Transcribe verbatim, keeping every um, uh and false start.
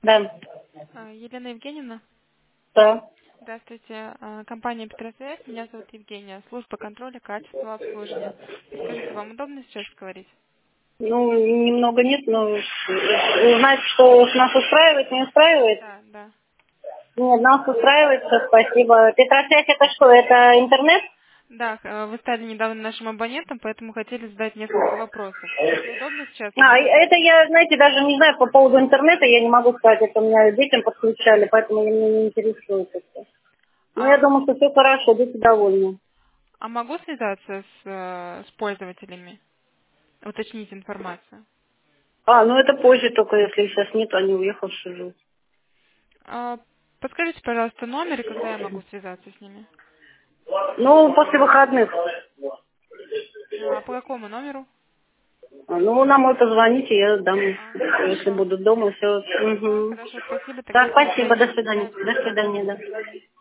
Да. А, Елена Евгеньевна, Да. здравствуйте. А, Компания Петросвязь, меня зовут Евгения, служба контроля качества обслуживания. Скажите, вам удобно сейчас говорить? Ну, немного нет, но узнать, что нас устраивает, не устраивает. Да, да. Нет, нас устраивает, все, спасибо. Петросвязь это что, это интернет? Да, э, вы стали недавно нашим абонентом, поэтому хотели задать несколько вопросов. Если удобно сейчас, А, и могу... это я, знаете, даже не знаю по поводу интернета, я не могу сказать, это у меня детям подключали, поэтому меня не интересует это. Но я А, думаю, что все хорошо, дети довольны. а могу связаться с, э, с пользователями, уточнить информацию? А, ну это позже только, если сейчас нет, они уехавшие живут. А, Подскажите, пожалуйста, номер и когда я могу связаться с ними? Ну, после выходных. А по какому номеру? А, Ну, на мой позвоните, я дам, А, если хорошо. буду дома, все. Да, Угу. хорошо, спасибо. Да, Тогда спасибо, до перезвоню. свидания. Да, до До свидания. свидания, да.